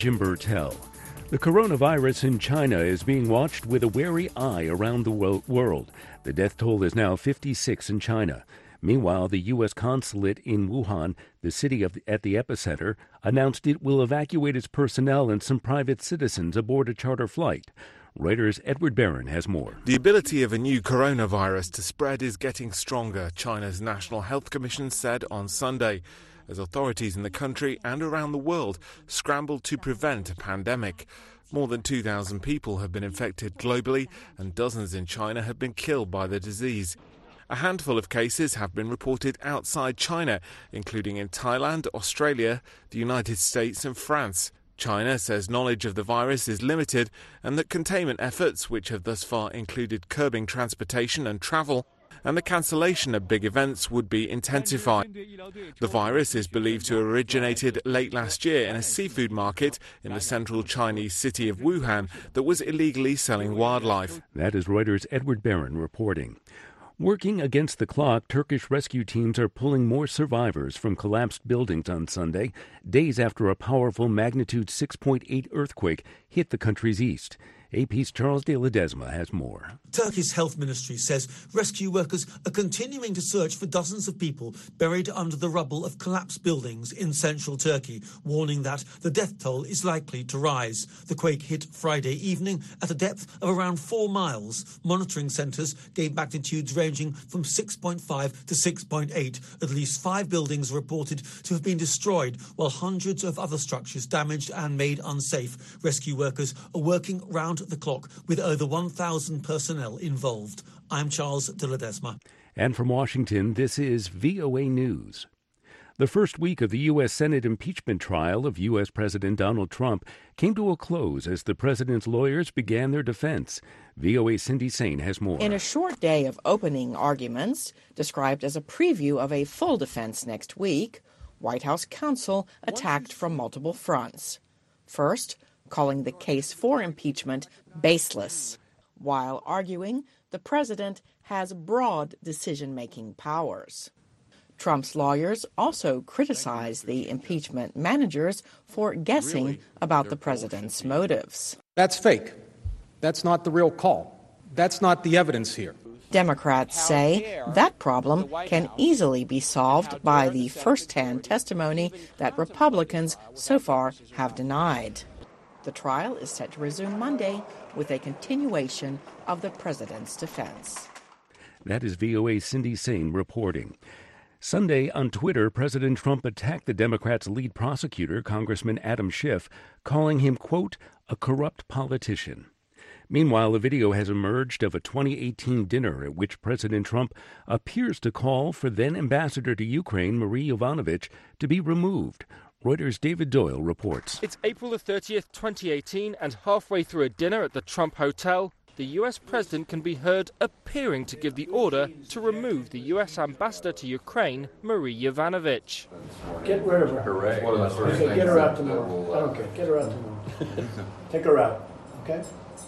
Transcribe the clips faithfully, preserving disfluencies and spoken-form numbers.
Jim Burtell. The coronavirus in China is being watched with a wary eye around the wo- world. The death toll is now fifty-six in China. Meanwhile, the U S consulate in Wuhan, the city of, at the epicenter, announced it will evacuate its personnel and some private citizens aboard a charter flight. Reuters' Edward Barron has more. The ability of a new coronavirus to spread is getting stronger, China's National Health Commission said on Sunday, as authorities in the country and around the world scramble to prevent a pandemic. More than two thousand people have been infected globally, and dozens in China have been killed by the disease. A handful of cases have been reported outside China, including in Thailand, Australia, the United States and France. China says knowledge of the virus is limited and that containment efforts, which have thus far included curbing transportation and travel, and the cancellation of big events would be intensified. The virus is believed to have originated late last year in a seafood market in the central Chinese city of Wuhan that was illegally selling wildlife. That is Reuters' Edward Barron reporting. Working against the clock, Turkish rescue teams are pulling more survivors from collapsed buildings on Sunday, days after a powerful magnitude six point eight earthquake hit the country's east. A P's Charles de Ledesma has more. Turkey's health ministry says rescue workers are continuing to search for dozens of people buried under the rubble of collapsed buildings in central Turkey, warning that the death toll is likely to rise. The quake hit Friday evening at a depth of around four miles. Monitoring centres gave magnitudes ranging from six point five to six point eight. At least five buildings are reported to have been destroyed, while hundreds of other structures damaged and made unsafe. Rescue workers are working round the clock with over one thousand personnel involved. I'm Charles de Ledesma. And from Washington, this is V O A News. The first week of the U S Senate impeachment trial of U S President Donald Trump came to a close as the president's lawyers began their defense. V O A's Cindy Sain has more. In a short day of opening arguments, described as a preview of a full defense next week, White House counsel attacked from multiple fronts. First, calling the case for impeachment baseless, while arguing the president has broad decision-making powers. Trump's lawyers also criticized the impeachment managers for guessing about the president's motives. That's fake. That's not the real call. That's not the evidence here. Democrats say that problem can easily be solved by the first-hand testimony that Republicans so far have denied. The trial is set to resume Monday with a continuation of the president's defense. That is V O A's Cindy Sain reporting. Sunday on Twitter, President Trump attacked the Democrats' lead prosecutor, Congressman Adam Schiff, calling him, quote, a corrupt politician. Meanwhile, a video has emerged of a twenty eighteen dinner at which President Trump appears to call for then-ambassador to Ukraine, Marie Yovanovitch, to be removed. Reuters' David Doyle reports. It's April the thirtieth, twenty eighteen, and halfway through a dinner at the Trump Hotel, the U S president can be heard appearing to give the order to remove the U S ambassador to Ukraine, Marie Yovanovitch. Get rid of her. Hooray. Okay, get her out tomorrow. I don't care. Get her out tomorrow. Take her out, okay?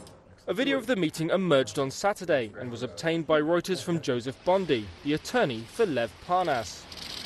A video of the meeting emerged on Saturday and was obtained by Reuters from Joseph Bondy, the attorney for Lev Parnas.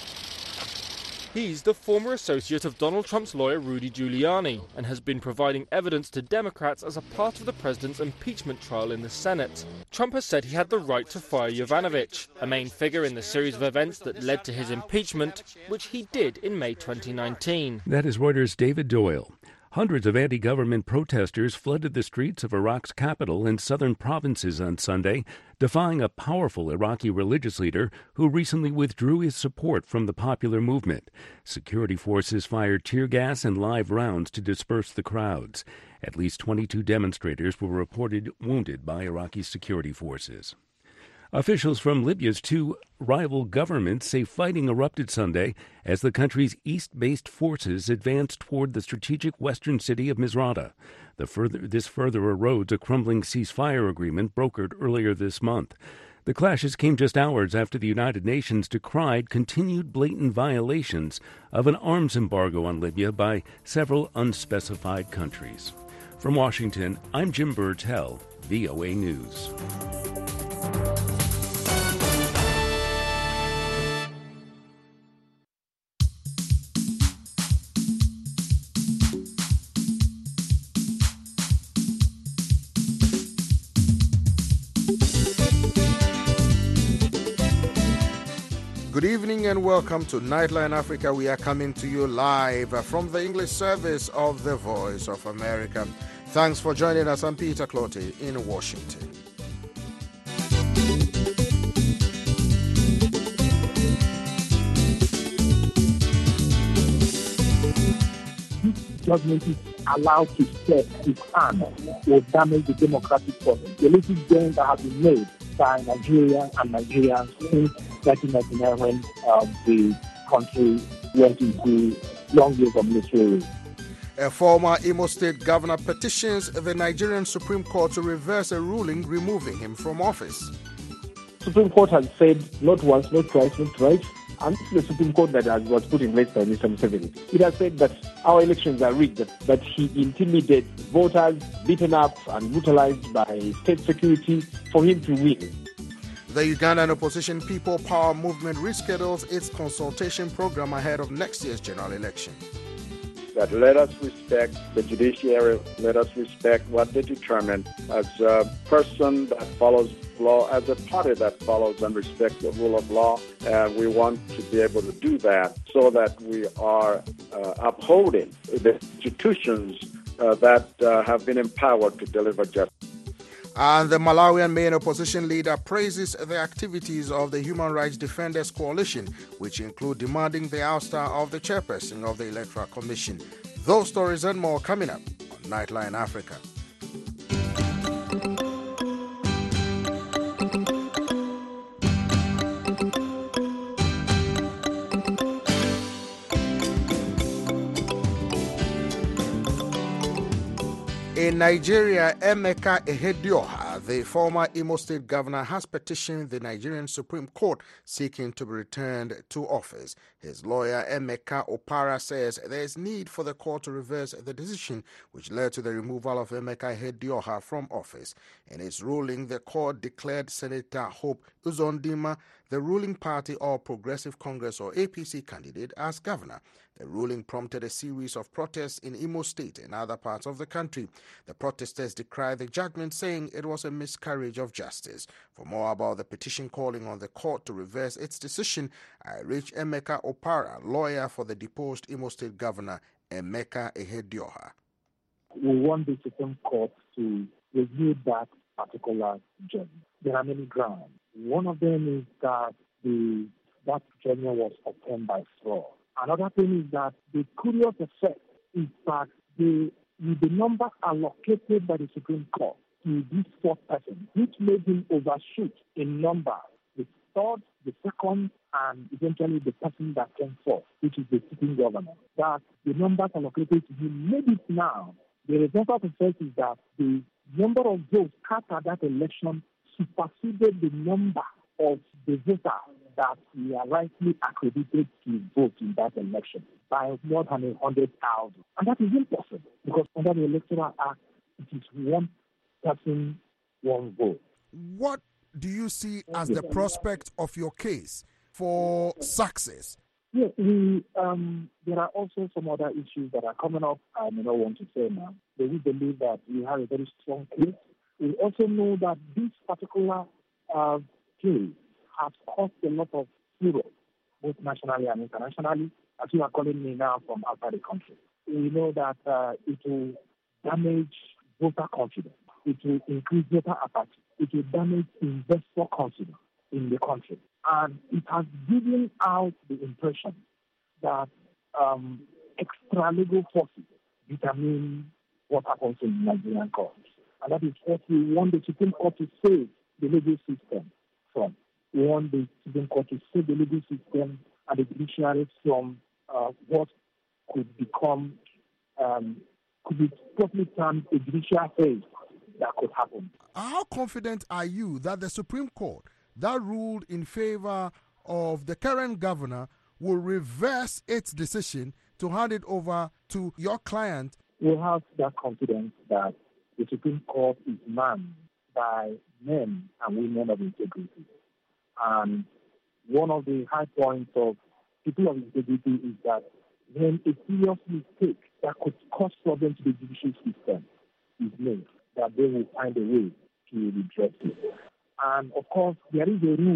He's the former associate of Donald Trump's lawyer Rudy Giuliani and has been providing evidence to Democrats as a part of the president's impeachment trial in the Senate. Trump has said he had the right to fire Yovanovitch, a main figure in the series of events that led to his impeachment, which he did in May twenty nineteen. That is Reuters' David Doyle. Hundreds of anti-government protesters flooded the streets of Iraq's capital and southern provinces on Sunday, defying a powerful Iraqi religious leader who recently withdrew his support from the popular movement. Security forces fired tear gas and live rounds to disperse the crowds. At least twenty-two demonstrators were reported wounded by Iraqi security forces. Officials from Libya's two rival governments say fighting erupted Sunday as the country's east-based forces advanced toward the strategic western city of Misrata. The further, this further erodes a crumbling ceasefire agreement brokered earlier this month. The clashes came just hours after the United Nations decried continued blatant violations of an arms embargo on Libya by several unspecified countries. From Washington, I'm Jim Burtell, V O A News. Good evening and welcome to Nightline Africa. We are coming to you live from the English service of the Voice of America. Thanks for joining us. I'm Peter Clottey in Washington. Government is allowed to set its hand will damage the democratic process. The latest gains that have been made by Nigeria and Nigerians since nineteen ninety-nine when um, the country went into long years of military rule. A former Imo State governor petitions the Nigerian Supreme Court to reverse a ruling removing him from office. Supreme Court has said not once, not twice, not thrice, and this is the Supreme Court that has, was put in place by Mister Museveni. It has said that our elections are rigged, that, that he intimidates voters, beaten up and brutalized by state security for him to win. The Ugandan opposition People Power Movement reschedules its consultation program ahead of next year's general election. That let us respect the judiciary, let us respect what they determine. As a person that follows law, as a party that follows and respects the rule of law, uh, we want to be able to do that so that we are uh, upholding the institutions uh, that uh, have been empowered to deliver justice. And the Malawian main opposition leader praises the activities of the Human Rights Defenders Coalition, which include demanding the ouster of the chairperson of the Electoral Commission. Those stories and more coming up on Nightline Africa. In Nigeria, Emeka Ihedioha, the former Imo State governor, has petitioned the Nigerian Supreme Court seeking to be returned to office. His lawyer, Emeka Opara, says there is need for the court to reverse the decision which led to the removal of Emeka Ihedioha from office. In its ruling, the court declared Senator Hope Uzodinma, the ruling party All Progressive Congress or A P C candidate, as governor. The ruling prompted a series of protests in Imo State and other parts of the country. The protesters decried the judgment, saying it was a miscarriage of justice. For more about the petition calling on the court to reverse its decision, I reached Emeka Opara, lawyer for the deposed Imo State governor, Emeka Ihedioha. We want the Supreme Court to review that particular judgment. There are many grounds. One of them is that the that judgment was obtained by fraud. Another thing is that the curious effect is that the, the number allocated by the Supreme Court to this fourth person, which made him overshoot in number, the third, the second, and eventually the person that came fourth, which is the sitting governor, that the numbers allocated to him made it now. The result of the effect is that the number of votes cast at that election superseded the number of the voters that were rightly accredited to vote in that election by more than one hundred thousand. And that is impossible because under the Electoral Act, it is one person, one vote. What do you see as the prospect of your case for success? Yeah, we, um, there are also some other issues that are coming up I may not want to say now. But we believe that we have a very strong case. We also know that this particular uh, case has caused a lot of furor, both nationally and internationally, as you are calling me now from outside the country. We know that uh, it will damage voter confidence. It will increase voter apathy. It will damage investor confidence in the country. And it has given out the impression that um, extra-legal forces determine what happens in Nigerian courts. And that is what we want the Supreme Court to save the legal system from. We want the Supreme Court to save the legal system and the judiciary from uh, what could become, um, could be properly termed a judicial phase that could happen. How confident are you that the Supreme Court that ruled in favor of the current governor will reverse its decision to hand it over to your client? We have that confidence that the Supreme Court is manned by men and women of integrity. And one of the high points of people of integrity is that when a serious mistake that could cause problems to the judicial system is made, that they will find a way to redress it. And of course, there is a rule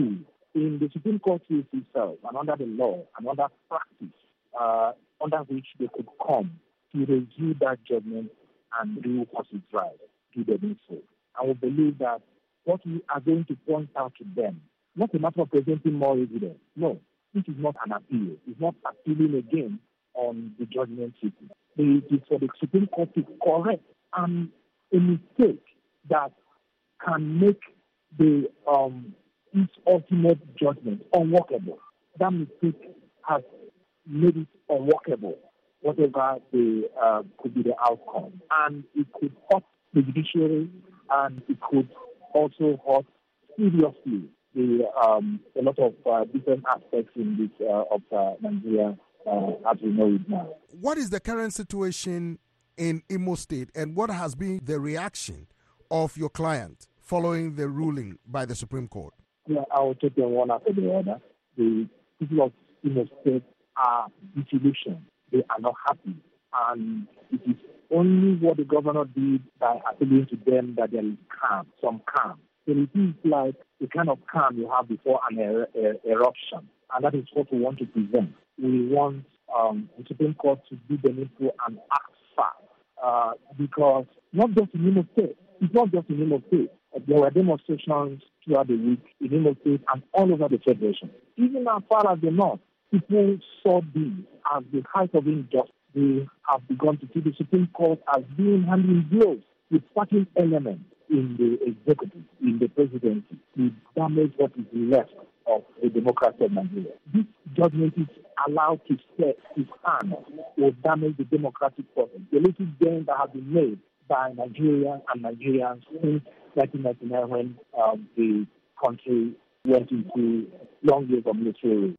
in the Supreme Court case itself and under the law and under practice uh, under which they could come to review that judgment and do what is right, do the needful. I will believe that what we are going to point out to them, not a matter of presenting more evidence. No, this is not an appeal. It's not appealing again on the judgment sitting. It is for the Supreme Court to correct um, a mistake that can make the um, its ultimate judgment unworkable. That mistake has made it unworkable, whatever the uh, could be the outcome. And it could hurt the judiciary, and it could also hurt seriously the um, a lot of uh, different aspects in this uh, of uh, Nigeria uh, as we know it now. What is the current situation in Imo State, and what has been the reaction of your client following the ruling by the Supreme Court? Yeah, I will take them one after the other. The people of Imo State are disillusioned. They are not happy. And it is only what the governor did by appealing to them that there is calm, some calm. So it is like the kind of calm you have before an er- er- eruption. And that is what we want to prevent. We want um, the Supreme Court to do the needful and act fast. Uh, because not just in Imo State, it's not just in Imo State. Uh, there were demonstrations throughout the week in Imo State and all over the Federation. Even as far as the North, people saw this as the height of injustice. They have begun to see the Supreme Court as being handling blows with certain elements in the executive, in the presidency, to damage what is left of the democracy of Nigeria. This judgment is allowed to set its hand will damage the democratic process. The little gain that has been made by Nigeria and Nigerians since nineteen ninety-nine when um, the country went into long years of military rule.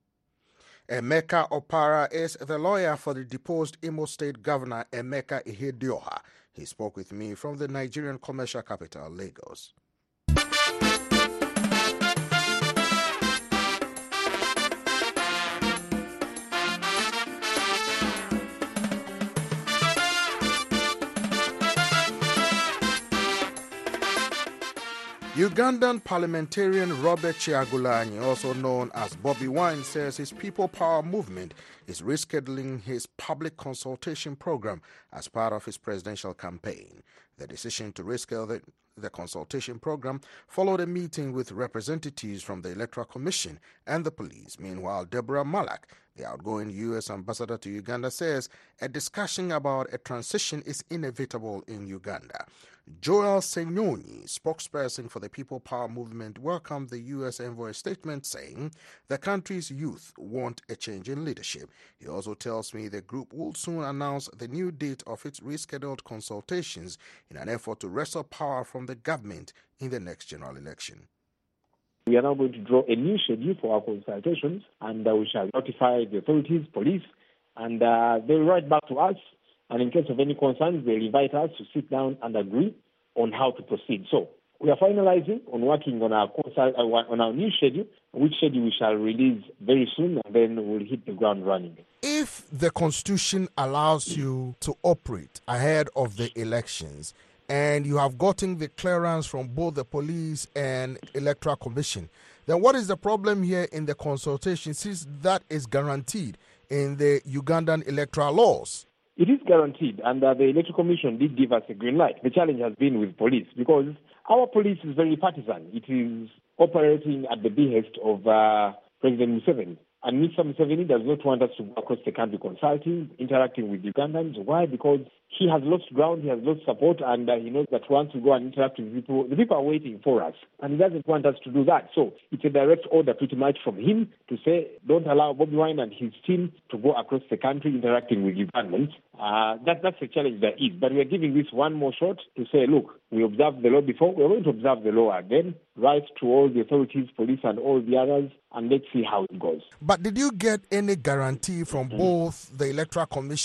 Emeka Opara is the lawyer for the deposed Imo State Governor Emeka Ihedioha. He spoke with me from the Nigerian commercial capital, Lagos. Ugandan parliamentarian Robert Kyagulanyi, also known as Bobby Wine, says his People Power movement is rescheduling his public consultation program as part of his presidential campaign. The decision to reschedule the, the consultation program followed a meeting with representatives from the Electoral Commission and the police. Meanwhile, Deborah Malak, the outgoing U S ambassador to Uganda, says a discussion about a transition is inevitable in Uganda. Joel Senyoni, spokesperson for the People Power movement, welcomed the U S envoy's statement, saying the country's youth want a change in leadership. He also tells me the group will soon announce the new date of its rescheduled consultations in an effort to wrestle power from the government in the next general election. We are now going to draw a new schedule for our consultations, and uh, we shall notify the authorities, police, and uh, they'll write back to us. And in case of any concerns, they'll invite us to sit down and agree on how to proceed. So we are finalizing on working on our consult, uh, on our new schedule, which schedule we shall release very soon, and then we'll hit the ground running. If the Constitution allows you to operate ahead of the elections, and you have gotten the clearance from both the police and Electoral Commission, then what is the problem here in the consultation, since that is guaranteed in the Ugandan electoral laws? It is guaranteed, and uh, the Electoral Commission did give us a green light. The challenge has been with police, because our police is very partisan. It is operating at the behest of uh, President Museveni. And Mister Museveni does not want us to go across the country consulting, interacting with Ugandans. Why? Because he has lost ground, he has lost support, and uh, he knows that once we go and interact with people, the people are waiting for us. And he doesn't want us to do that. So it's a direct order pretty much from him to say, don't allow Bobby Wine and his team to go across the country interacting with Ugandans. Uh, that, that's the challenge there is. But we're giving this one more shot to say, look, we observed the law before, we're going to observe the law again, write to all the authorities, police and all the others, and let's see how it goes. But did you get any guarantee from both the Electoral Commission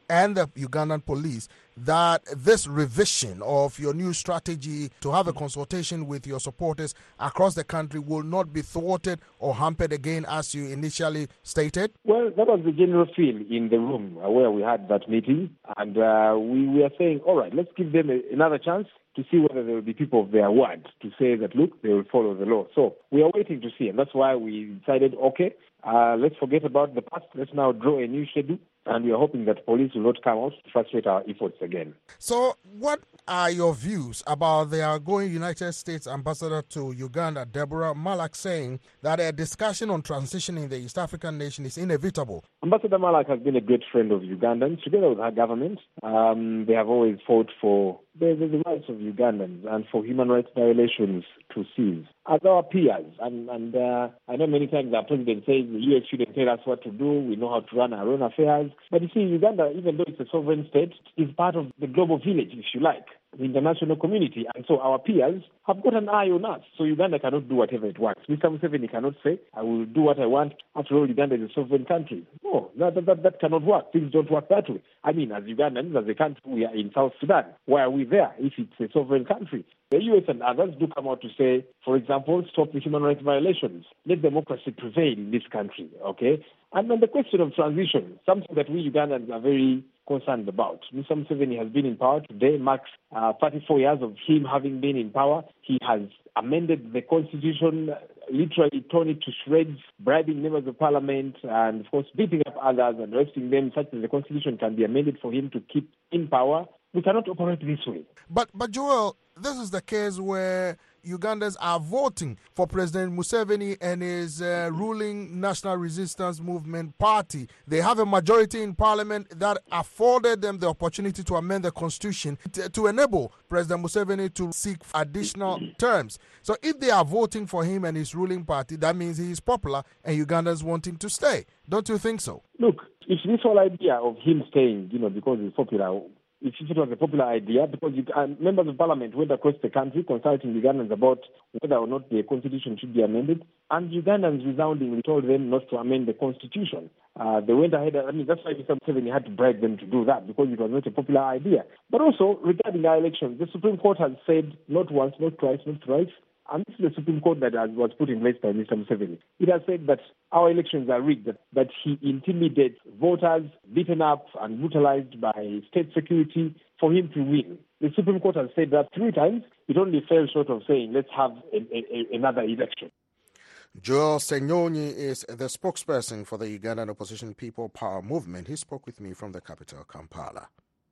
and the Ugandan police that this revision of your new strategy to have a consultation with your supporters across the country will not be thwarted or hampered again as you initially stated? Well, that was the general feel in the room where we had that meeting. And uh, we were saying, all right, let's give them a, another chance to see whether there will be people of their word to say that, look, they will follow the law. So we are waiting to see. And that's why we decided, okay, uh, let's forget about the past. Let's now draw a new schedule. And we are hoping that police will not come out to frustrate our efforts again. So what are your views about the outgoing United States ambassador to Uganda, Deborah Malak, saying that a discussion on transitioning the East African nation is inevitable? Ambassador Malak has been a great friend of Ugandans. Together with her government, um, they have always fought for the, the, the rights of Ugandans and for human rights violations to cease. As our peers, and, and uh, I know many times our president says the U S shouldn't tell us what to do, we know how to run our own affairs. But you see, Uganda, even though it's a sovereign state, is part of the global village, if you like, the international community. And so our peers have got an eye on us. So Uganda cannot do whatever it wants. Mister Museveni cannot say, I will do what I want. After all, Uganda is a sovereign country. No, that, that, that cannot work. Things don't work that way. I mean, as Ugandans, as a country, we are in South Sudan. Why are we there if it's a sovereign country? The U S and others do come out to say, for example, stop the human rights violations. Let democracy prevail in this country, okay? And then the question of transition, something that we Ugandans are very concerned about. Mister Museveni has been in power today, marks uh, thirty-four years of him having been in power. He has amended the constitution, literally torn it to shreds, bribing members of parliament, and of course beating up others and arresting them such that the constitution can be amended for him to keep in power. We cannot operate this way. But, but Joel, this is the case where Ugandans are voting for President Museveni and his uh, ruling National Resistance Movement Party. They have a majority in parliament that afforded them the opportunity to amend the constitution to, to enable President Museveni to seek additional terms. So if they are voting for him and his ruling party, that means he is popular and Ugandans want him to stay. Don't you think so? Look, if this whole idea of him staying, you know, because he's popular, if it was a popular idea, because you, uh, members of parliament went across the country consulting Ugandans about whether or not the constitution should be amended, and Ugandans resoundingly told them not to amend the constitution. Uh, they went ahead, I mean, that's why Mister Museveni had to bribe them to do that, because it was not a popular idea. But also, regarding our elections, the Supreme Court has said not once, not twice, not thrice, and this is the Supreme Court that has, was put in place by Mister Museveni. It has said that our elections are rigged, that, that he intimidates voters, beaten up and brutalized by state security for him to win. The Supreme Court has said that three times. It only fell short of saying, let's have a, a, a, another election. Joel Senyonyi is the spokesperson for the Ugandan Opposition People Power Movement. He spoke with me from the capital, Kampala.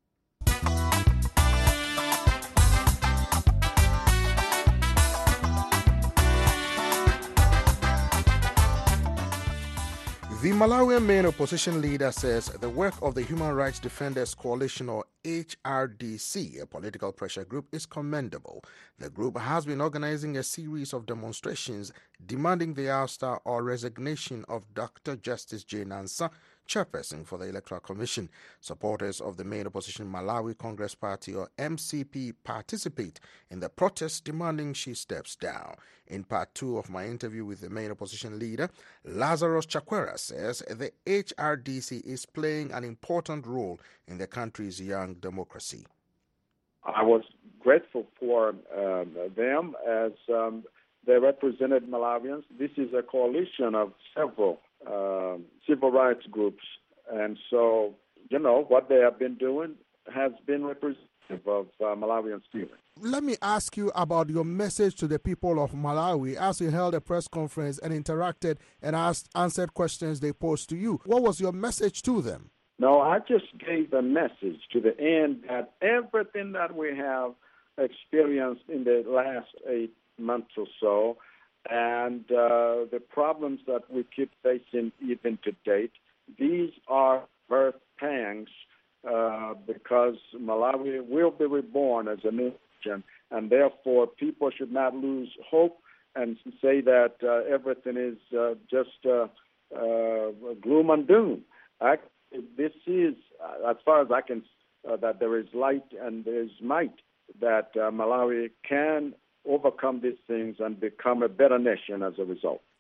The Malawian main opposition leader says the work of the Human Rights Defenders Coalition, or H R D C, a political pressure group, is commendable. The group has been organizing a series of demonstrations demanding the ouster or resignation of Doctor Justice Jane Ansah, chairperson for the Electoral Commission. Supporters of the main opposition Malawi Congress Party, or M C P, participate in the protest demanding she steps down. In part two of my interview with the main opposition leader, Lazarus Chakwera says the H R D C is playing an important role in the country's young democracy. I was grateful for um, them as um, they represented Malawians. This is a coalition of several uh, civil rights groups. And so, you know, what they have been doing has been representative of uh, Malawians' feelings. Let me ask you about your message to the people of Malawi as you held a press conference and interacted and asked, answered questions they posed to you. What was your message to them? No, I just gave a message to the end that everything that we have experienced in the last eight months or so and uh, the problems that we keep facing even to date, these are birth pangs uh, because Malawi will be reborn as a nation, and therefore people should not lose hope and say that uh, everything is uh, just uh, uh, gloom and doom. I, this is, uh, as far as I can, uh, that there is light and there is might, that uh, Malawi can overcome these things and become a better nation as a result.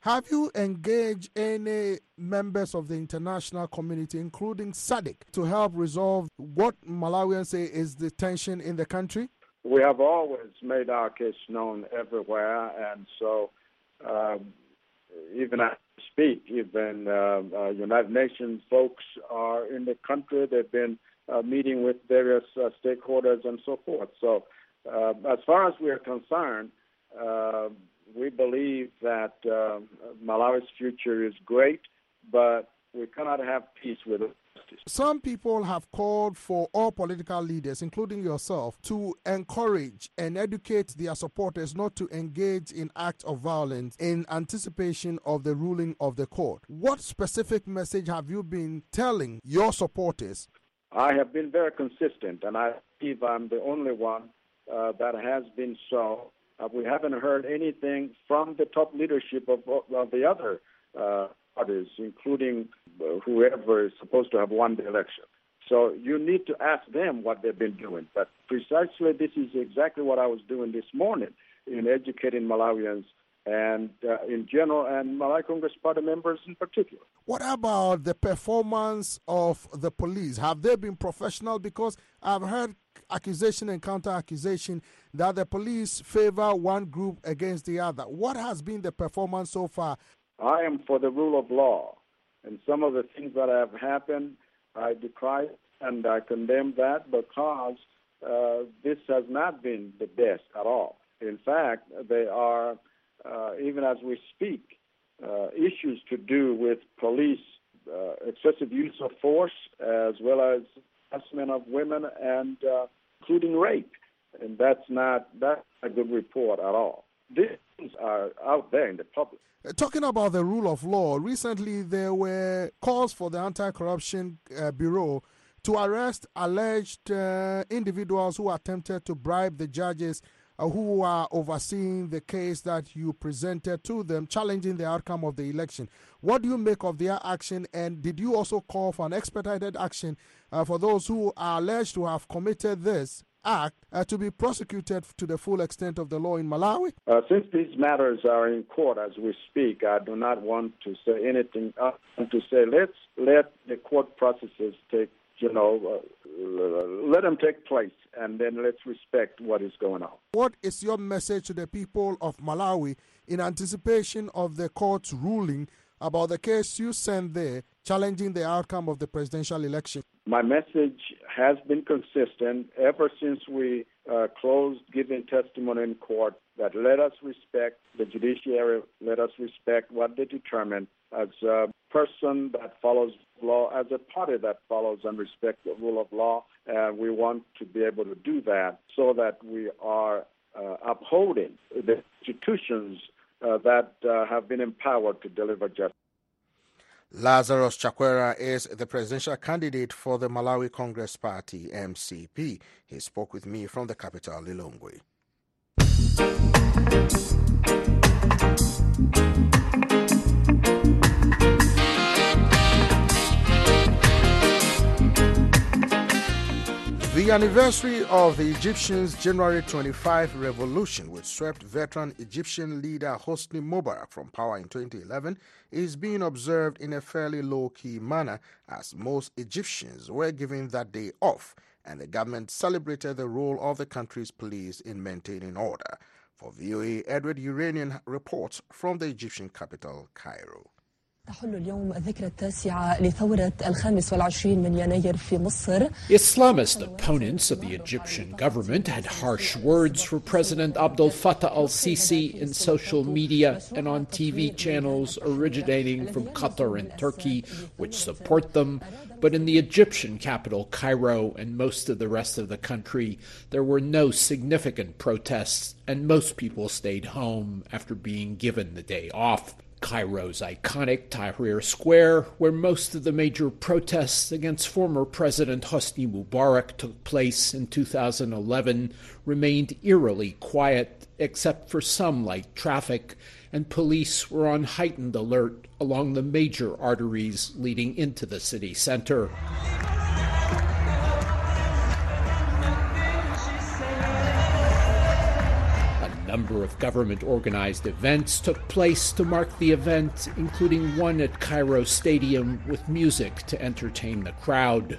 Have you engaged any members of the international community, including S A D C, to help resolve what Malawians say is the tension in the country? We have always made our case known everywhere, and so um, even as we speak, even uh, uh, United Nations folks are in the country. They've been uh, meeting with various uh, stakeholders and so forth. So uh, as far as we are concerned, uh, we believe that uh, Malawi's future is great, but we cannot have peace with it. Some people have called for all political leaders, including yourself, to encourage and educate their supporters not to engage in acts of violence in anticipation of the ruling of the court. What specific message have you been telling your supporters? I have been very consistent, and I believe I'm the only one uh, that has been so. Uh, we haven't heard anything from the top leadership of, of the other uh, parties, including uh, whoever is supposed to have won the election. So you need to ask them what they've been doing. But precisely this is exactly what I was doing this morning in educating Malawians and uh, in general, and Malawi Congress Party members in particular. What about the performance of the police? Have they been professional? Because I've heard accusation and counter-accusation that the police favor one group against the other. What has been the performance so far? I am for the rule of law, and some of the things that have happened, I decry and I condemn that because uh, this has not been the best at all. In fact, they are, uh, even as we speak, uh, issues to do with police uh, excessive use of force as well as harassment of women and uh, including rape. And that's not that's a good report at all. These are out there in the public. Talking about the rule of law, recently there were calls for the Anti-Corruption uh, Bureau to arrest alleged uh, individuals who attempted to bribe the judges uh, who are overseeing the case that you presented to them, challenging the outcome of the election. What do you make of their action, and did you also call for an expedited action uh, for those who are alleged to have committed this act uh, to be prosecuted to the full extent of the law in Malawi? Uh, since these matters are in court as we speak, I do not want to say anything other than to say let's let the court processes take, you know, uh, let them take place, and then let's respect what is going on. What is your message to the people of Malawi in anticipation of the court's ruling about the case you sent there challenging the outcome of the presidential election? My message has been consistent ever since we uh, closed giving testimony in court that let us respect the judiciary, let us respect what they determine. As a person that follows law, as a party that follows and respects the rule of law, uh, we want to be able to do that so that we are uh, upholding the institutions uh, that uh, have been empowered to deliver justice. Lazarus Chakwera is the presidential candidate for the Malawi Congress Party, M C P. He spoke with me from the capital, Lilongwe. The anniversary of the Egyptians' January twenty-fifth revolution, which swept veteran Egyptian leader Hosni Mubarak from power in twenty eleven, is being observed in a fairly low-key manner as most Egyptians were given that day off, and the government celebrated the role of the country's police in maintaining order. For V O A, Edward Uranian reports from the Egyptian capital, Cairo. تحل اليوم الذكرى التاسعة لثورة الخامس والعشرين من يناير في مصر. Islamist opponents of the Egyptian government had harsh words for President Abdel Fattah al-Sisi in social media and on T V channels originating from Qatar and Turkey, which support them. But in the Egyptian capital, Cairo, and most of the rest of the country, there were no significant protests, and most people stayed home after being given the day off. Cairo's iconic Tahrir Square, where most of the major protests against former President Hosni Mubarak took place in two thousand eleven, remained eerily quiet except for some light traffic, and police were on heightened alert along the major arteries leading into the city center. number of government-organized events took place to mark the event, including one at Cairo Stadium with music to entertain the crowd.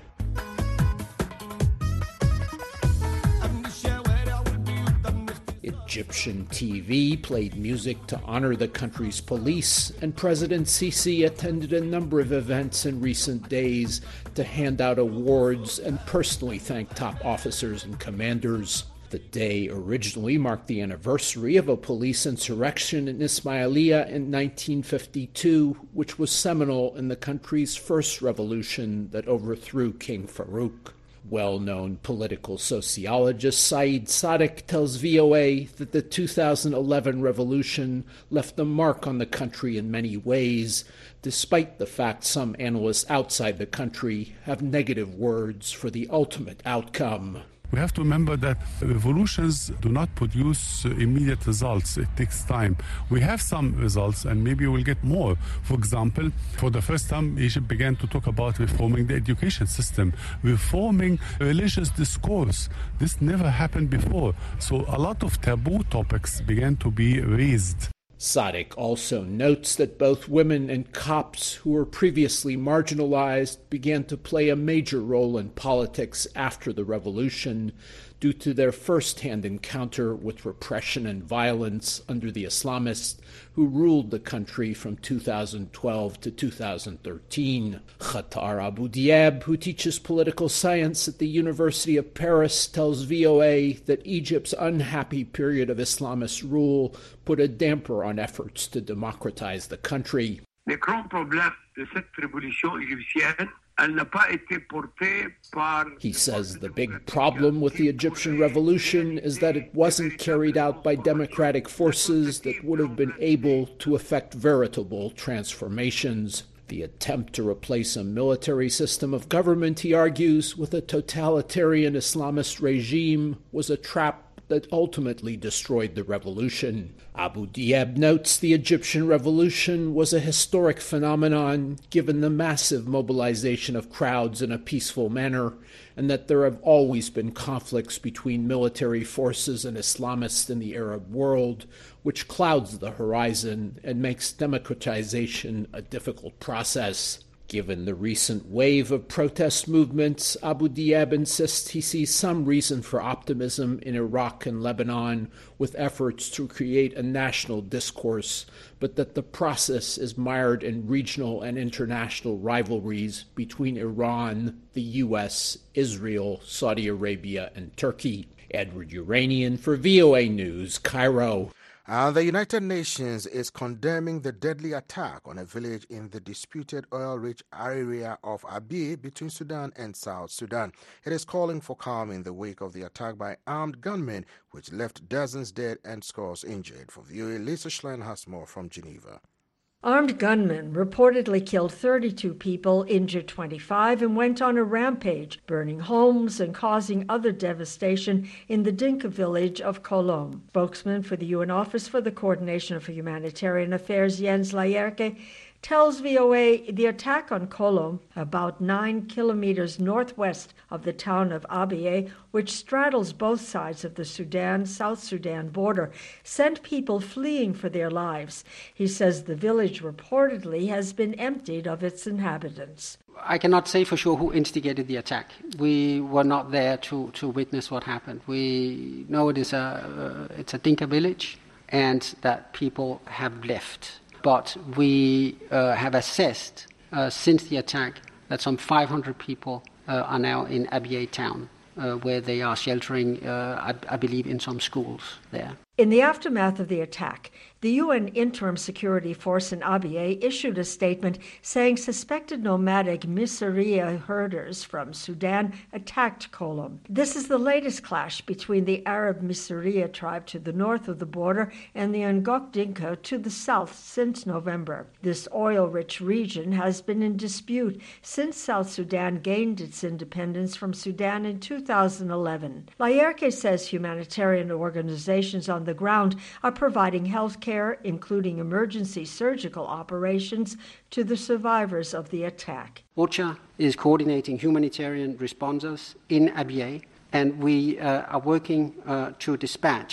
Egyptian T V played music to honor the country's police, and President Sisi attended a number of events in recent days to hand out awards and personally thank top officers and commanders. The day originally marked the anniversary of a police insurrection in Ismailia in nineteen fifty-two, which was seminal in the country's first revolution that overthrew King Farouk. Well-known political sociologist Saeed Sadiq tells V O A that the two thousand eleven revolution left a mark on the country in many ways, despite the fact some analysts outside the country have negative words for the ultimate outcome. We have to remember that revolutions do not produce immediate results. It takes time. We have some results, and maybe we'll get more. For example, for the first time, Egypt began to talk about reforming the education system, reforming religious discourse. This never happened before. So a lot of taboo topics began to be raised. Sadiq also notes that both women and Copts who were previously marginalized began to play a major role in politics after the revolution due to their first-hand encounter with repression and violence under the Islamists who ruled the country from two thousand twelve to two thousand thirteen. Khatar Abu Diab, who teaches political science at the University of Paris, tells V O A that Egypt's unhappy period of Islamist rule put a damper on efforts to democratize the country. Le grand problème de cette révolution égyptienne, elle n'a pas été portée par... He says the big problem with the Egyptian revolution is that it wasn't carried out by democratic forces that would have been able to effect veritable transformations. The attempt to replace a military system of government, he argues, with a totalitarian Islamist regime was a trap that ultimately destroyed the revolution. Abu Diab notes the Egyptian revolution was a historic phenomenon given the massive mobilization of crowds in a peaceful manner, and that there have always been conflicts between military forces and Islamists in the Arab world, which clouds the horizon and makes democratization a difficult process. Given the recent wave of protest movements, Abu Diab insists he sees some reason for optimism in Iraq and Lebanon with efforts to create a national discourse, but that the process is mired in regional and international rivalries between Iran, the U S, Israel, Saudi Arabia, and Turkey. Edward Uranian for V O A News, Cairo. Uh, the United Nations is condemning the deadly attack on a village in the disputed oil-rich area of Abyei between Sudan and South Sudan. It is calling for calm in the wake of the attack by armed gunmen, which left dozens dead and scores injured. For V O A, Lisa Schlein has more from Geneva. Armed gunmen reportedly killed thirty-two people, injured twenty-five, and went on a rampage, burning homes and causing other devastation in the Dinka village of Kolom. Spokesman for the U N Office for the Coordination of Humanitarian Affairs, Jens Laerke, tells V O A the attack on Kolom, about nine kilometers northwest of the town of Abyei, which straddles both sides of the Sudan-South Sudan border, sent people fleeing for their lives. He says the village reportedly has been emptied of its inhabitants. I cannot say for sure who instigated the attack. We were not there to, to witness what happened. We know it is a uh, it's a Dinka village and that people have left. But we uh, have assessed uh, since the attack that some five hundred people uh, are now in Abyei town, uh, where they are sheltering, uh, I, I believe, in some schools there. In the aftermath of the attack, the U N Interim Security Force in Abyei issued a statement saying suspected nomadic Misriya herders from Sudan attacked Kolom. This is the latest clash between the Arab Misriya tribe to the north of the border and the Ngok Dinka to the south since November. This oil-rich region has been in dispute since South Sudan gained its independence from Sudan in two thousand eleven. Laerke says humanitarian organizations on the ground are providing health care, including emergency surgical operations, to the survivors of the attack. OCHA is coordinating humanitarian responses in Abyei, and we uh, are working uh, to dispatch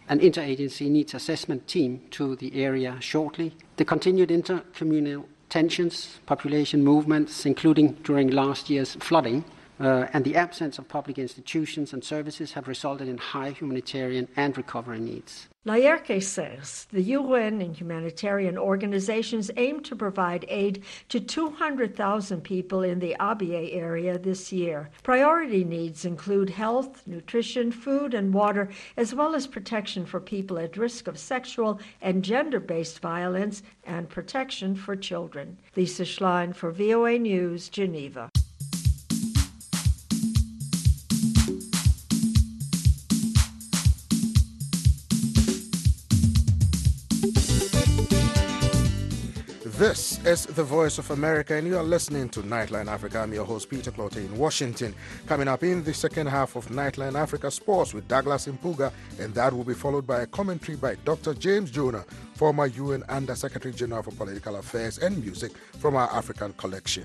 an interagency needs assessment team to the area shortly. The continued intercommunal tensions, population movements, including during last year's flooding, uh, and the absence of public institutions and services have resulted in high humanitarian and recovery needs. Layerke says the U N and humanitarian organizations aim to provide aid to two hundred thousand people in the Abyei area this year. Priority needs include health, nutrition, food, and water, as well as protection for people at risk of sexual and gender-based violence and protection for children. Lisa Schlein for V O A News, Geneva. This is the Voice of America, and you are listening to Nightline Africa. I'm your host, Peter Clotte, in Washington. Coming up in the second half of Nightline Africa Sports with Douglas Impuga, and that will be followed by a commentary by Doctor James Jonah, former U N Under-Secretary General for Political Affairs and Music, from our African collection.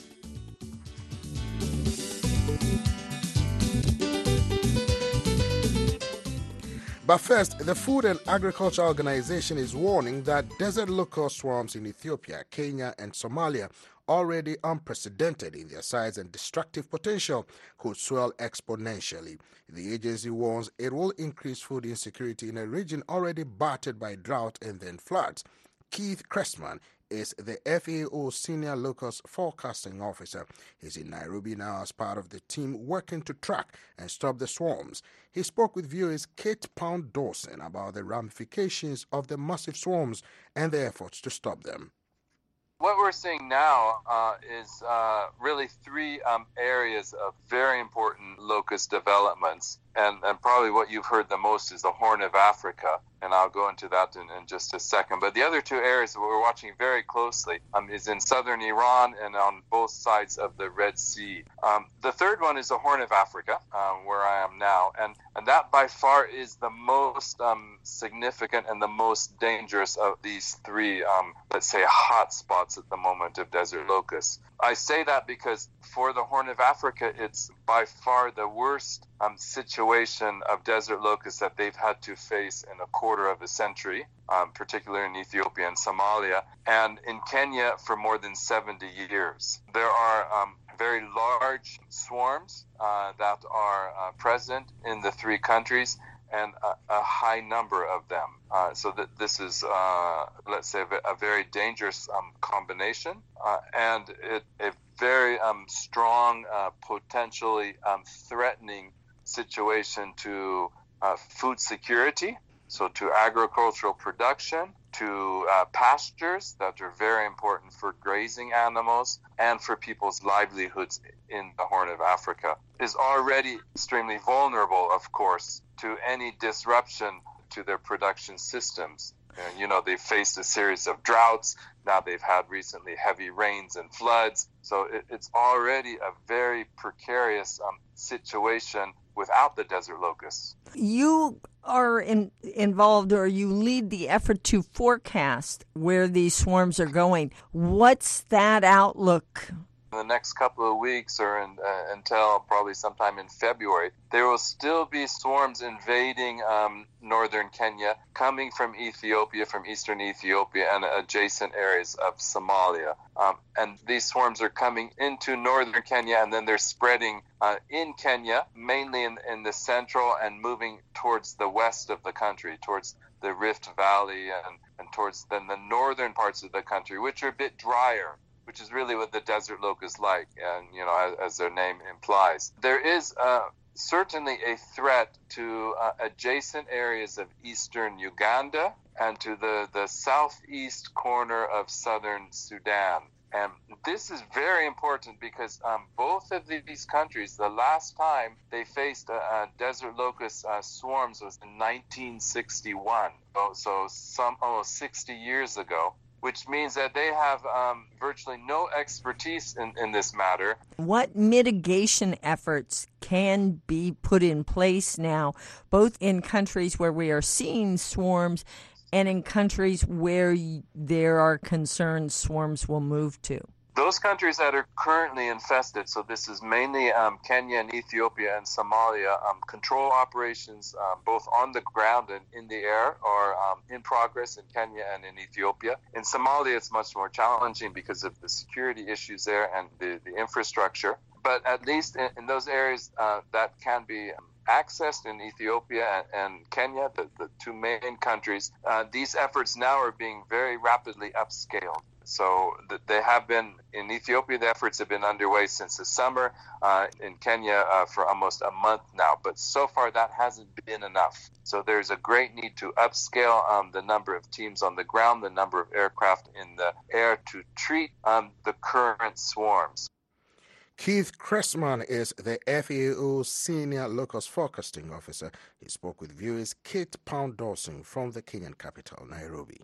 But first, the Food and Agriculture Organization is warning that desert locust swarms in Ethiopia, Kenya, and Somalia, already unprecedented in their size and destructive potential, could swell exponentially. The agency warns it will increase food insecurity in a region already battered by drought and then floods. Keith Cressman is the F A O Senior Locust Forecasting Officer. He's in Nairobi now as part of the team working to track and stop the swarms. He spoke with V O A's Kate Pound Dawson about the ramifications of the massive swarms and the efforts to stop them. What we're seeing now uh, is uh, really three um, areas of very important locust developments. And, and probably what you've heard the most is the Horn of Africa, and I'll go into that in, in just a second. But the other two areas that we're watching very closely um, is in southern Iran and on both sides of the Red Sea. Um, the third one is the Horn of Africa, um, where I am now, and, and that by far is the most um, significant and the most dangerous of these three, um, let's say, hot spots at the moment of desert locusts. I say that because for the Horn of Africa, it's by far the worst um, situation of desert locusts that they've had to face in a quarter of a century, um, particularly in Ethiopia and Somalia, and in Kenya for more than seventy years. There are um, very large swarms uh, that are uh, present in the three countries, and a, a high number of them. Uh, so that this is, uh, let's say, a, a very dangerous um, combination, uh, and it, a very um, strong, uh, potentially um, threatening situation to uh, food security, so to agricultural production, to uh, pastures that are very important for grazing animals and for people's livelihoods in the Horn of Africa, is already extremely vulnerable, of course, to any disruption to their production systems. And, you know, they've faced a series of droughts. Now they've had recently heavy rains and floods. So it, it's already a very precarious um, situation without the desert locusts. You are in, involved, or you lead the effort to forecast where these swarms are going. What's that outlook? In the next couple of weeks, or in, uh, until probably sometime in February, there will still be swarms invading um, northern Kenya, coming from Ethiopia, from eastern Ethiopia, and adjacent areas of Somalia. Um, and these swarms are coming into northern Kenya, and then they're spreading uh, in Kenya, mainly in, in the central, and moving towards the west of the country, towards the Rift Valley, and, and towards then the northern parts of the country, which are a bit drier, which is really what the desert locust like, and, you know, as, as their name implies. There is uh, certainly a threat to uh, adjacent areas of eastern Uganda and to the, the southeast corner of southern Sudan. And this is very important because um, both of these countries, the last time they faced a, a desert locust uh, swarms was in nineteen sixty-one, so, so some almost sixty years ago, which means that they have um, virtually no expertise in, in this matter. What mitigation efforts can be put in place now, both in countries where we are seeing swarms and in countries where there are concerns swarms will move to? Those countries that are currently infested, so this is mainly um, Kenya and Ethiopia and Somalia, um, control operations um, both on the ground and in the air are um, in progress in Kenya and in Ethiopia. In Somalia, it's much more challenging because of the security issues there and the, the infrastructure. But at least in, in those areas uh, that can be accessed in Ethiopia and, and Kenya, the, the two main countries, uh, these efforts now are being very rapidly upscaled. So th- they have been, in Ethiopia, the efforts have been underway since the summer, uh, in Kenya uh, for almost a month now. But so far, that hasn't been enough. So there's a great need to upscale um, the number of teams on the ground, the number of aircraft in the air to treat um, the current swarms. Keith Cressman is the F A O Senior Locust Forecasting Officer. He spoke with viewers Kate Pound Dawson from the Kenyan capital, Nairobi.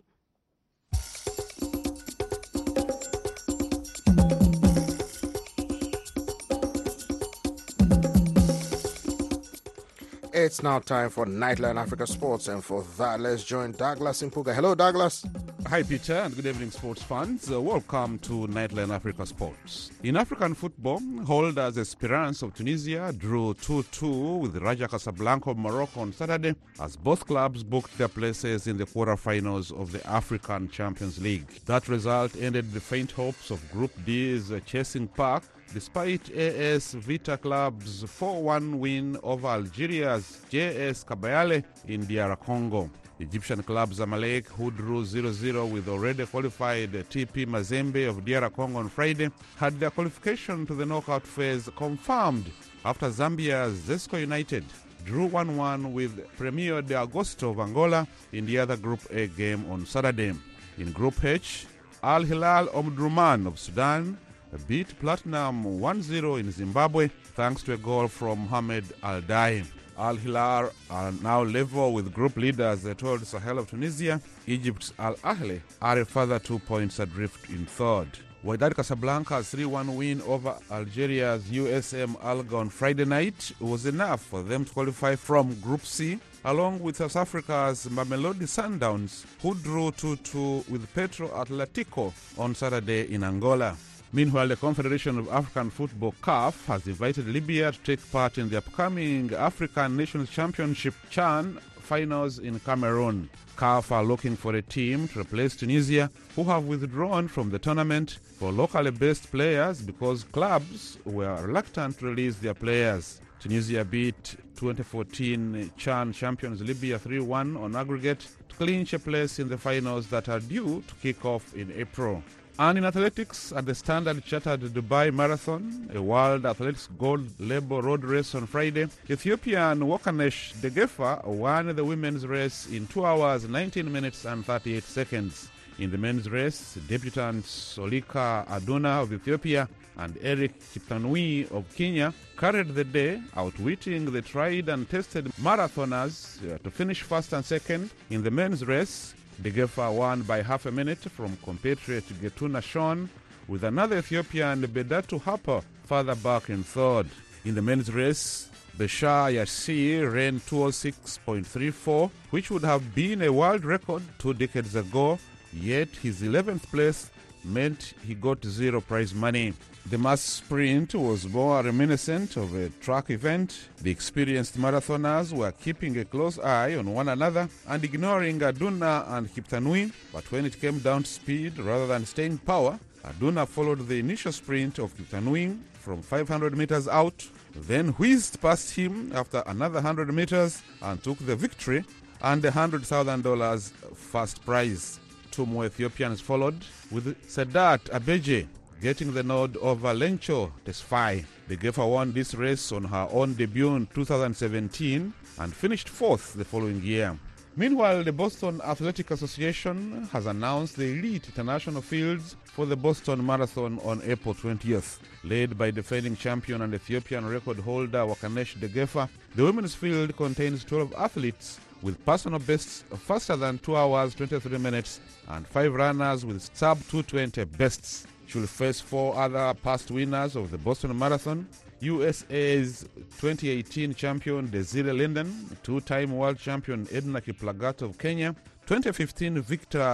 It's now time for Nightline Africa Sports, and for that, let's join Douglas Impuga. Hello, Douglas. Hi, Peter, and good evening, sports fans. Uh, welcome to Nightline Africa Sports. In African football, holders Esperance of Tunisia drew two two with Raja Casablanca of Morocco on Saturday, as both clubs booked their places in the quarterfinals of the African Champions League. That result ended the faint hopes of Group D's uh, chasing pack, despite A S Vita Club's four one win over Algeria's J S Kabylie in D R Congo. Egyptian club Zamalek, who drew zero zero with already qualified T P Mazembe of D R Congo on Friday, had their qualification to the knockout phase confirmed after Zambia's Zesco United drew one one with Premier de Agosto of Angola in the other Group A game on Saturday. In Group H, Al Hilal Omdurman of Sudan beat Platinum one zero in Zimbabwe thanks to a goal from Mohamed Al-Dai. Al Hilal are now level with group leaders Etoile Sahel of Tunisia. Egypt's Al Ahly are a further two points adrift in third. Wydad Casablanca's three one win over Algeria's U S M Alger on Friday night was enough for them to qualify from Group C, along with South Africa's Mamelodi Sundowns, who drew two two with Petro Atletico on Saturday in Angola. Meanwhile, the Confederation of African Football, C A F, has invited Libya to take part in the upcoming African Nations Championship CHAN finals in Cameroon. C A F are looking for a team to replace Tunisia, who have withdrawn from the tournament for locally based players because clubs were reluctant to release their players. Tunisia beat twenty fourteen CHAN champions Libya three one on aggregate to clinch a place in the finals that are due to kick off in April. And in athletics, at the Standard Chartered Dubai Marathon, a World Athletics Gold Label road race on Friday, Ethiopian Wakanesh Degefa won the women's race in two hours, nineteen minutes and thirty-eight seconds. In the men's race, debutants Solika Aduna of Ethiopia and Eric Kiptanui of Kenya carried the day, outwitting the tried and tested marathoners uh, to finish first and second. In the men's race, Degefa won by half a minute from compatriot Getuna Shon, with another Ethiopian, Bedatu Harper, further back in third. In the men's race, Bashar Yassir ran two oh six point three four, which would have been a world record two decades ago, yet his eleventh place meant he got zero prize money. The mass sprint was more reminiscent of a track event. The experienced marathoners were keeping a close eye on one another and ignoring Aduna and Kiptanui, but when it came down to speed rather than staying power, Aduna followed the initial sprint of Kiptanui from five hundred meters out, then whizzed past him after another one hundred meters and took the victory and the one hundred thousand dollars first prize. Two more Ethiopians followed, with Sedat Abeje getting the nod over Lencho Tesfaye. Degefa won this race on her own debut in two thousand seventeen and finished fourth the following year. Meanwhile, the Boston Athletic Association has announced the elite international fields for the Boston Marathon on April twentieth. Led by defending champion and Ethiopian record holder Wakanesh Degefa, the women's field contains twelve athletes with personal bests faster than two hours, twenty-three minutes, and five runners with sub two twenty bests. She will face four other past winners of the Boston Marathon: U S A's twenty eighteen champion Desiree Linden, two-time world champion Edna Kiplagat of Kenya, twenty fifteen victor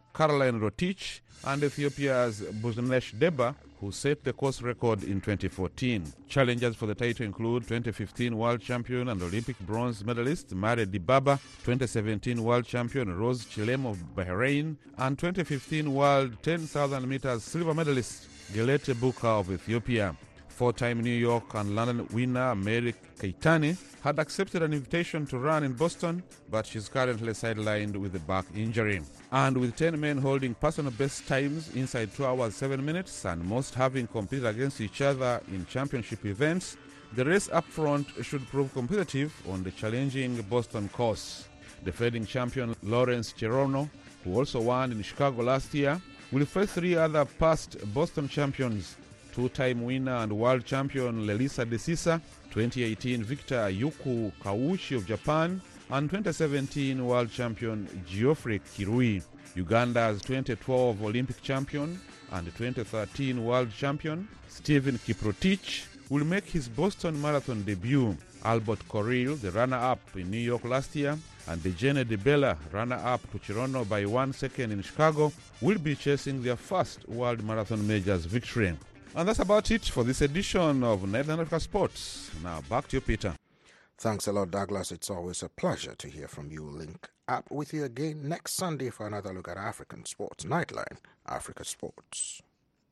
Caroline Rotich, and Ethiopia's Buznesh Deba, who set the course record in twenty fourteen. Challengers for the title include twenty fifteen world champion and Olympic bronze medalist Mare Dibaba, twenty seventeen world champion Rose Chilem of Bahrain, and twenty fifteen world ten thousand meters silver medalist Gelete Buka of Ethiopia. Four-time New York and London winner Mary Keitani had accepted an invitation to run in Boston, but she's currently sidelined with a back injury. And with ten men holding personal best times inside two hours seven minutes and most having competed against each other in championship events, the race up front should prove competitive on the challenging Boston course. Defending champion Lawrence Cherono, who also won in Chicago last year, will face three other past Boston champions, two-time winner and world champion Lelisa Desisa, twenty eighteen victor Yuku Kawuchi of Japan, and twenty seventeen world champion Geoffrey Kirui. Uganda's twenty twelve Olympic champion and twenty thirteen world champion Stephen Kiprotich will make his Boston Marathon debut. Albert Corril, the runner-up in New York last year, and Dejene Dibela, runner-up to Chirono by one second in Chicago, will be chasing their first World Marathon Majors victory. And that's about it for this edition of Nightline Africa Sports. Now, back to you, Peter. Thanks a lot, Douglas. It's always a pleasure to hear from you. Link up with you again next Sunday for another look at African sports. Nightline Africa Sports.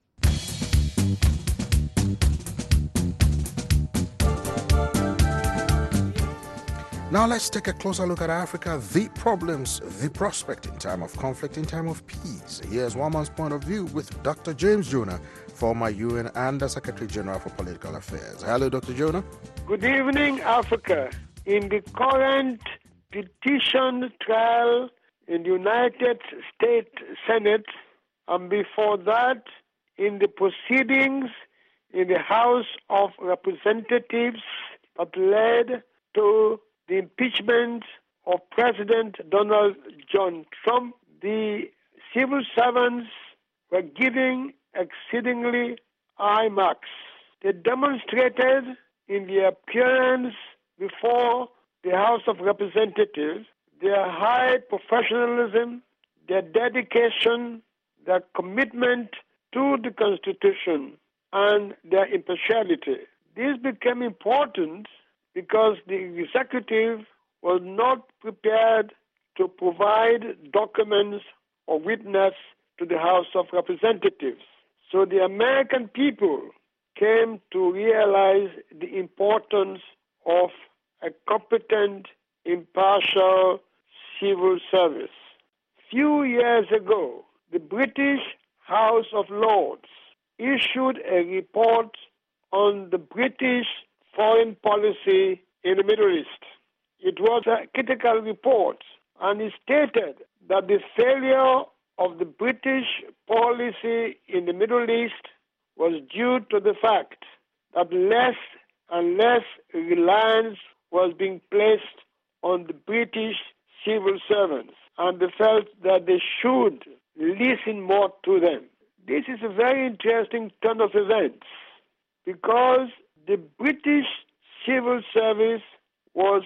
Now let's take a closer look at Africa, the problems, the prospect in time of conflict, in time of peace. Here's one man's point of view with Doctor James Jonah, former U N Under Secretary General for Political Affairs. Hello, Doctor Jonah. Good evening, Africa. In the current petition trial in the United States Senate, and before that, in the proceedings in the House of Representatives that led to the impeachment of President Donald John Trump, the civil servants were giving exceedingly high marks. They demonstrated in their appearance before the House of Representatives their high professionalism, their dedication, their commitment to the Constitution, and their impartiality. This became important because the executive was not prepared to provide documents or witness to the House of Representatives. So the American people came to realize the importance of a competent, impartial civil service. Few years ago, the British House of Lords issued a report on the British foreign policy in the Middle East. It was a critical report, and it stated that the failure of the British policy in the Middle East was due to the fact that less and less reliance was being placed on the British civil servants, and they felt that they should listen more to them. This is a very interesting turn of events because the British civil service was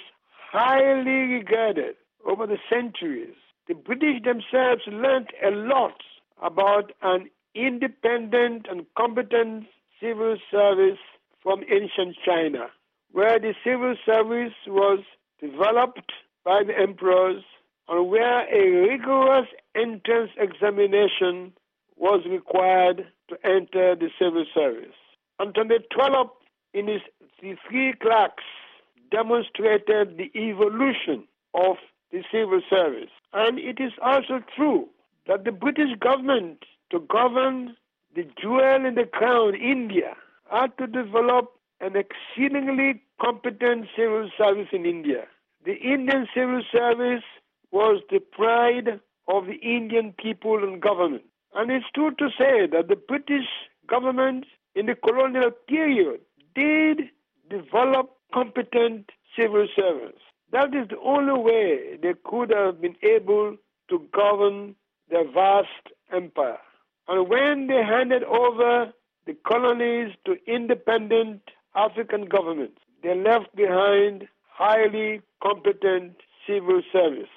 highly regarded over the centuries. The British themselves learned a lot about an independent and competent civil service from ancient China, where the civil service was developed by the emperors and where a rigorous entrance examination was required to enter the civil service. Anthony Trollope, in his The Three Clerks, demonstrated the evolution of the civil service. And it is also true that the British government, to govern the jewel in the crown, India, had to develop an exceedingly competent civil service in India. The Indian civil service was the pride of the Indian people and government. And it's true to say that the British government in the colonial period did develop competent civil servants. That is the only way they could have been able to govern their vast empire. And when they handed over the colonies to independent African governments, they left behind highly competent civil service.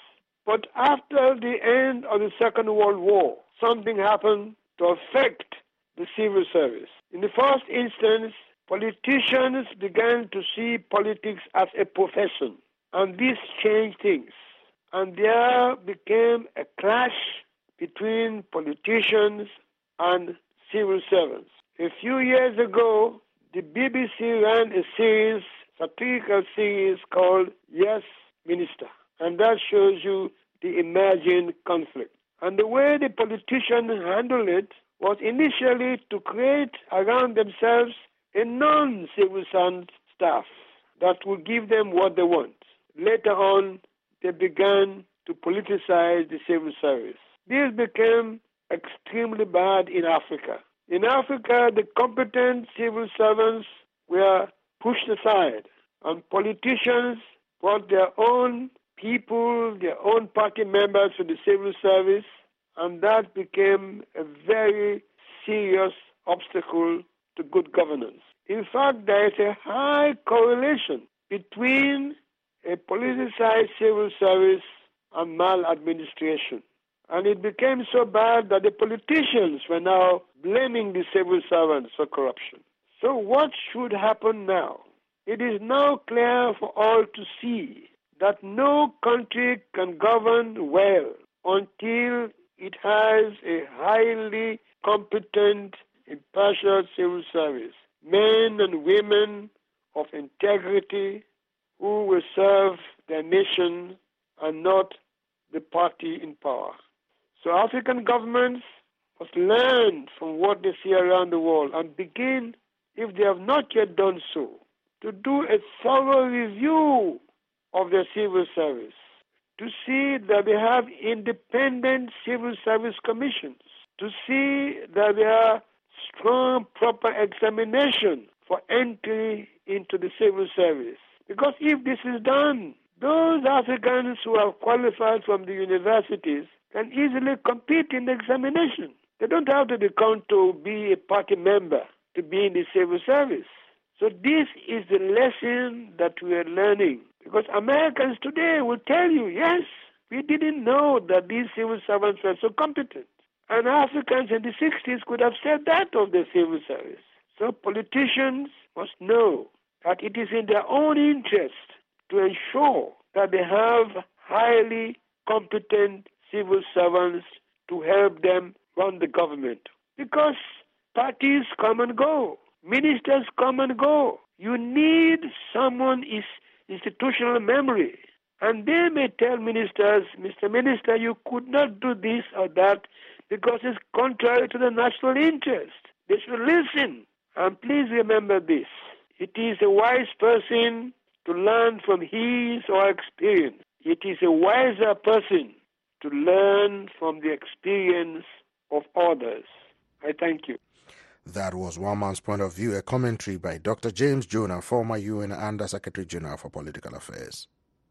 But after the end of the Second World War, something happened to affect the civil service. In the first instance, politicians began to see politics as a profession, and this changed things. And there became a clash between politicians and civil servants. A few years ago, the B B C ran a series, satirical series called Yes, Minister. And that shows you the imagined conflict. And the way the politicians handled it was initially to create around themselves a non-civil servant staff that would give them what they want. Later on, they began to politicize the civil service. This became extremely bad in Africa. In Africa, the competent civil servants were pushed aside, and politicians brought their own people, their own party members to the civil service, and that became a very serious obstacle to good governance. In fact, there is a high correlation between a politicized civil service and maladministration. And it became so bad that the politicians were now blaming the civil servants for corruption. So what should happen now? It is now clear for all to see that no country can govern well until it has a highly competent, impartial civil service. Men and women of integrity who will serve their nation and not the party in power. So African governments must learn from what they see around the world and begin, if they have not yet done so, to do a thorough review of their civil service, to see that they have independent civil service commissions, to see that there are strong, proper examination for entry into the civil service. Because if this is done, those Africans who are qualified from the universities can easily compete in the examination. They don't have to become to be a party member to be in the civil service. So this is the lesson that we are learning. Because Americans today will tell you, yes, we didn't know that these civil servants were so competent. And Africans in the sixties could have said that of the civil service. So politicians must know that it is in their own interest to ensure that they have highly competent civil servants to help them run the government. Because parties come and go. Ministers come and go. You need someone's institutional memory. And they may tell ministers, Mister Minister, you could not do this or that because it's contrary to the national interest. They should listen. And please remember this. It is a wise person to learn from his or her experience. It is a wiser person to learn from the experience of others. I thank you. That was One Man's Point of View, a commentary by Doctor James Jonah, former U N Under Secretary General for Political Affairs.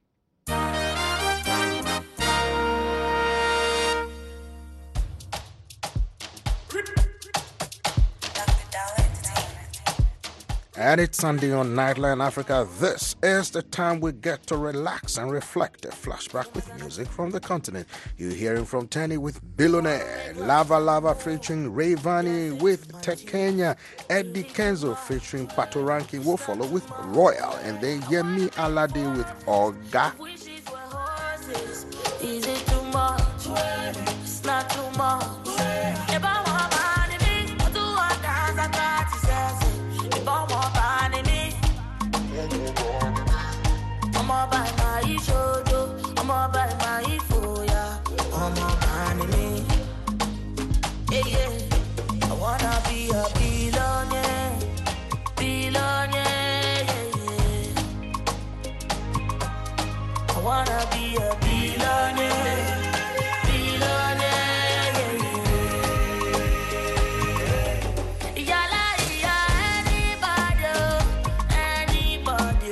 And it's Sunday on Nightline Africa. This is the time we get to relax and reflect. A flashback with music from the continent. You're hearing from Tenny with Billionaire, Lava Lava featuring Rayvanny with Tekenya, Eddie Kenzo featuring Patoranking will follow with Royal, and then Yemi Alade with Oga. Is it too much? It's not too much. I'm all by my shojo, I'm all by my foya, I'm all by me. Yeah, yeah. I wanna be a billionaire, billionaire, yeah, yeah. I wanna be a billionaire, billionaire, yeah, yeah. Yala, yeah, anybody, anybody.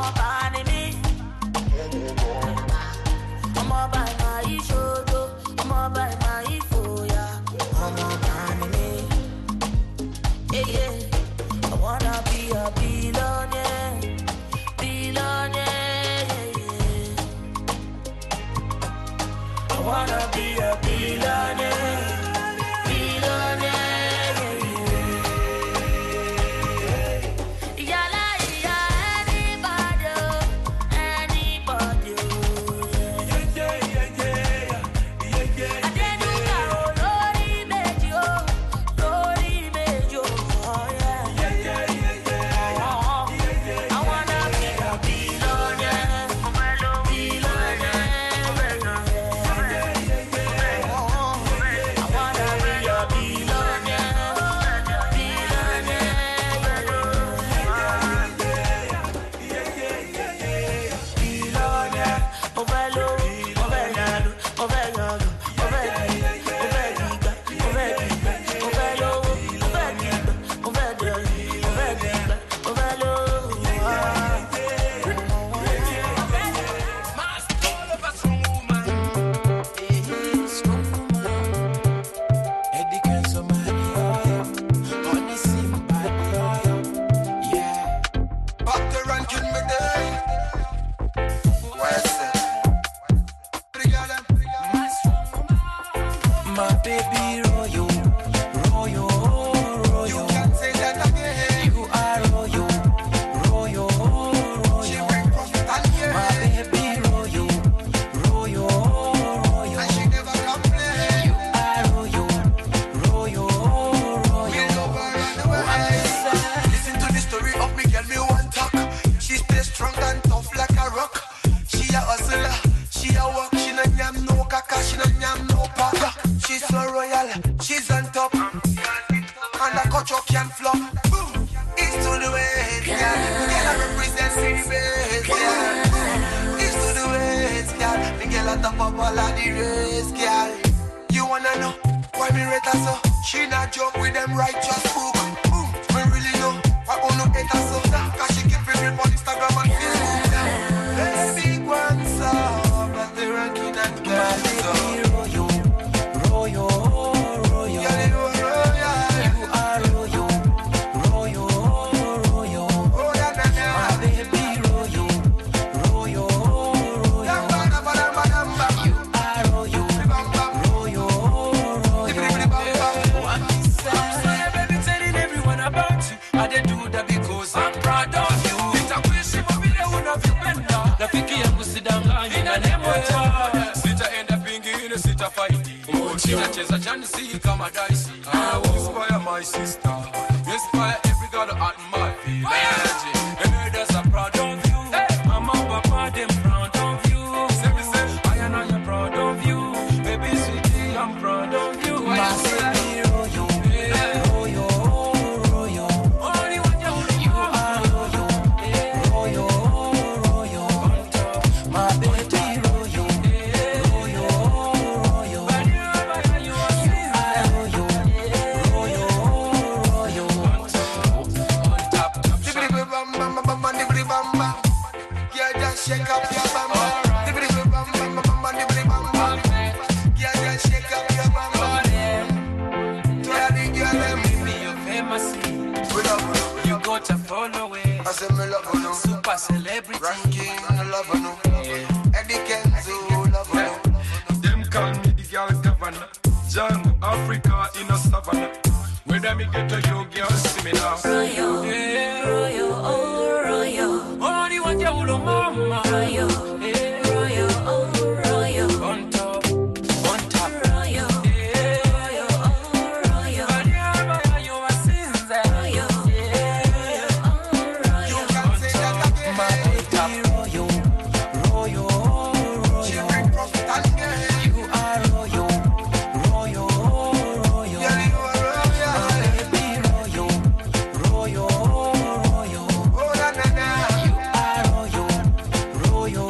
Royo,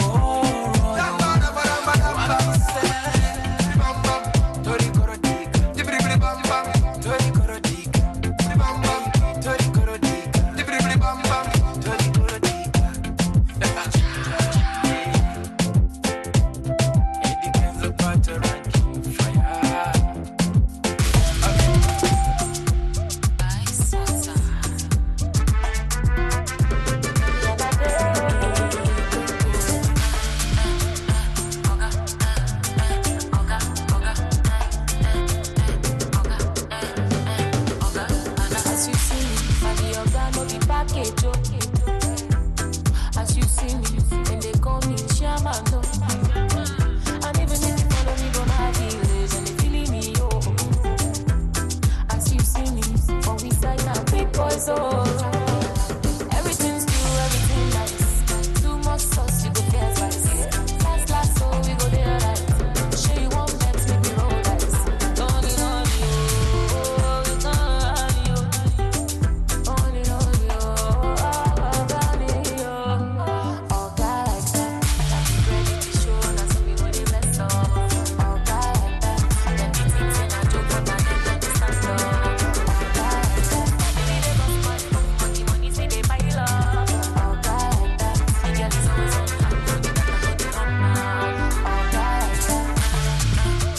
see me, and they call me Shaman. No. And even if you follow me, don't have village, and they feeling me, oh. As you see me, on we side now, big boys, oh. Everything's new, everything nice. Too much sauce, you go get rice. Last, last, so we go there, right? Show you one bet, make me roll dice. Don't need on you, oh, you can't you. Only on you, oh, got it, yo. All guy like that, ready to show, now so we go the best of. All guy like that, them the things in a joke, but now them don't stand up. All guy like that, baby they bust my phone, money, money say they buy love. All guy like that, the girl is always on time, go the back, go the run now. All guy like that.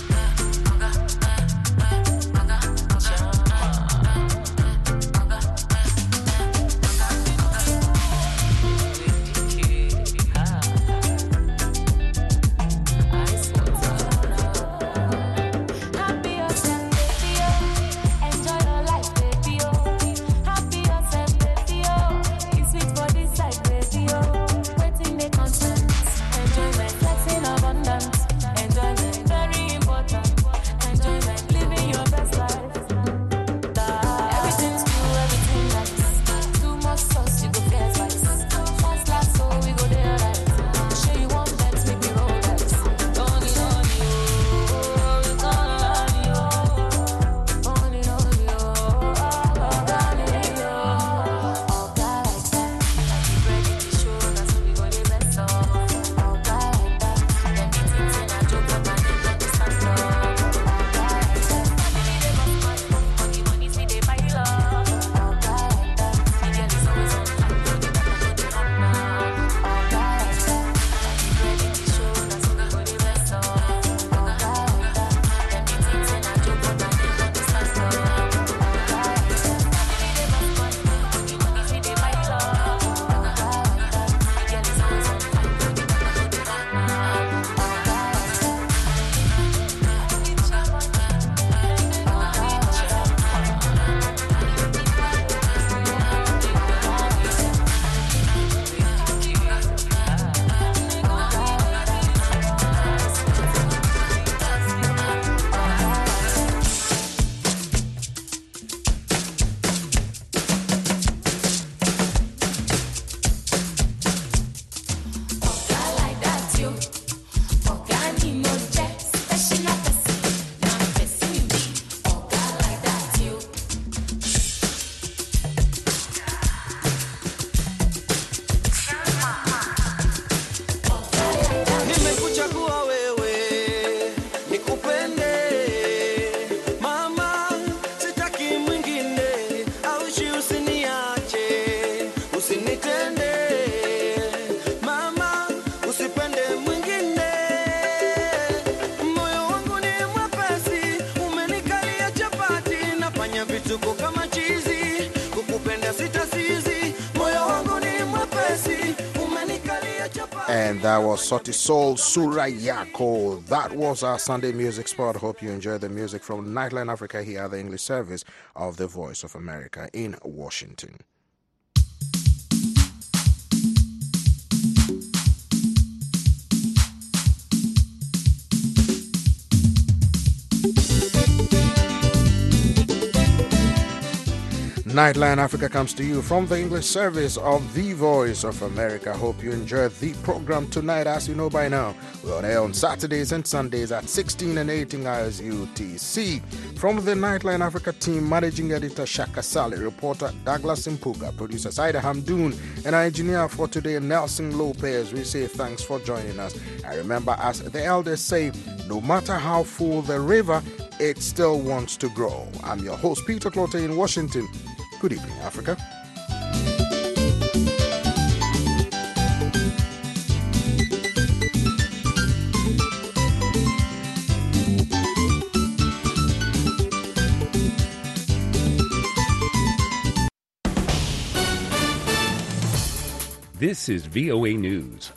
Happy yourself, baby, oh. Enjoy your life, baby, oh. Happy yourself, baby, oh. It's sweet for this side, baby, oh. Waiting the constant. Enjoyment, flexing abundance. Enjoyment, very important. Enjoyment, living your best life. Everything's new, everything nice. Too much sauce, you go get spice. Fast, last, so we go there, right? Show you one bet, make me roll dice. Don't need on you, oh, you can't on you. Only on you, oh, got it, yo. All guy like that, ready to show, now so we go the best of. All guy like that, them the things in a joke, but now them don't stand up. All guy like that, baby they bust my phone, money, money say they buy love. All guy like that, the girl is always on time, go the back, go the run now. All guy like that, ready to show, now so we go the best of. All guy like that, them the things in a joke, but now them don't stand up. All guy like that, baby they bust my phone, money, money say they buy love. All guy like that, the girl is always on time, go the back, go the run now. All guy like that. Nimekuchagua wewe nikupende, mama, sitaki mwingine, aushi usiniache, usinitende, mama, usipende mwingine. Moyo wangu ni mwepesi, umenikalia chapati, nafanya vituko kama chizi, kukupenda sitasizi. Moyo wangu ni mwepesi, umenikalia chapati. And that was Sauti Sol Surayako. That was our Sunday music spot. Hope you enjoyed the music from Nightline Africa here at the English service of the Voice of America in Washington. Nightline Africa comes to you from the English service of the Voice of America. Hope you enjoyed the program tonight. As you know by now, we're on air on Saturdays and Sundays at sixteen and eighteen hours U T C. From the Nightline Africa team, managing editor Shaka Sally, reporter Douglas Mpuga, producer Saida Hamdoon, and our engineer for today, Nelson Lopez, we say thanks for joining us. And remember, as the elders say, no matter how full the river, it still wants to grow. I'm your host, Peter Clote in Washington. Good evening, Africa. This is V O A News.